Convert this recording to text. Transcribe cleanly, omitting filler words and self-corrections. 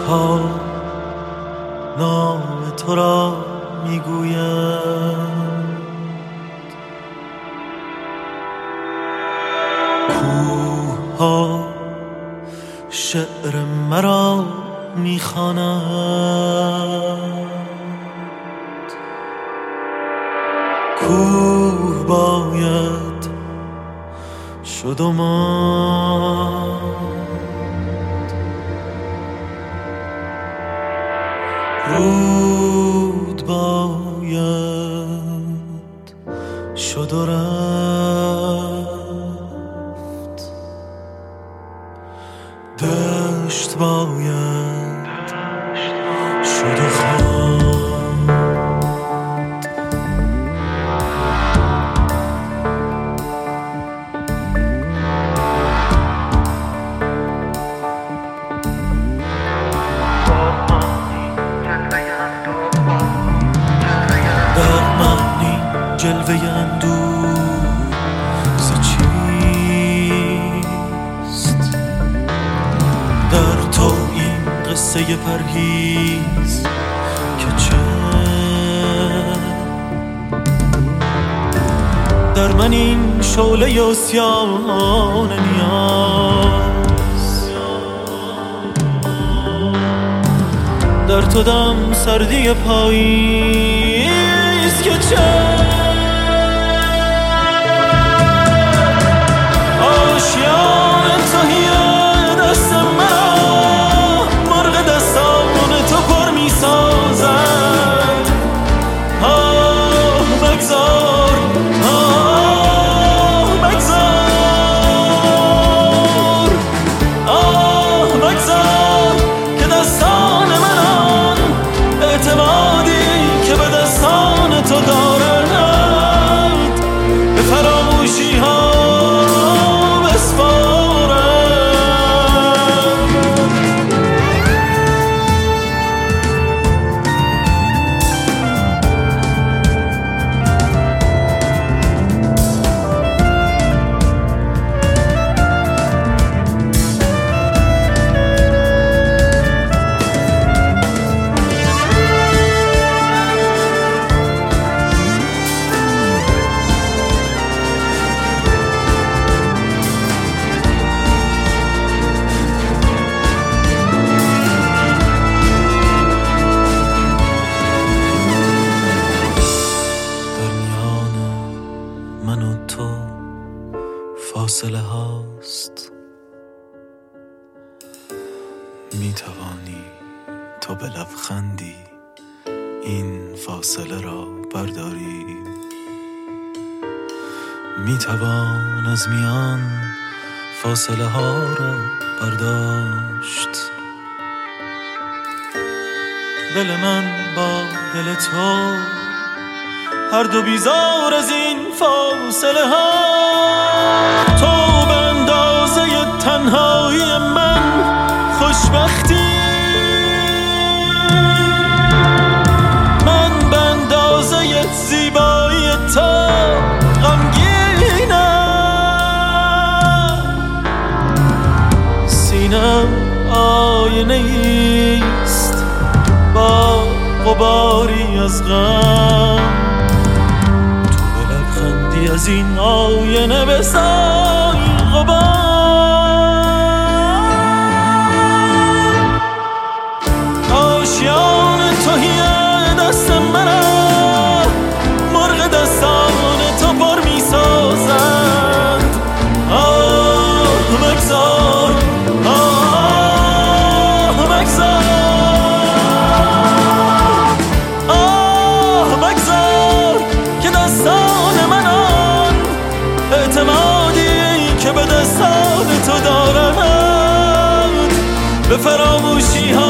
ها نام تو را میگویند، کوه ها شعر مرا میخوانند، کوه باید شد و ماند، رود باید شد و رفت، دشت باید شد و خواند. جلوه اندوه ز چیست؟ در تو این قصه پرهیز که چه؟ در من این شعله عصیان نیاز، در تو دم سردی پاییز که چه؟ آشیان تهیه دست مرا مرغ دستان تو پر می سازد. بگذار بگذار بگذار که دستان من اعتمادی که به دستان تو دارد به فراموشی ها فاصله هاست. می توانی تو به لبخندی این فاصله را برداری، می توان از میان فاصله ها را برداشت. دل من با دل تو هر دو بیزار از این فاصله ها، تو به اندازه تنهایی من خوشبختی، من به اندازه زیبایی تو غمگینم. سینم آینه ایست با غباری از غم، از این آینه بسای غبار. آشیان تهیه دست مرا مرغ دستان تو پر می سازند. بگذار بگذار بگذار که دستان من اعتمادی که به دستان تو دارد به فراموشی ها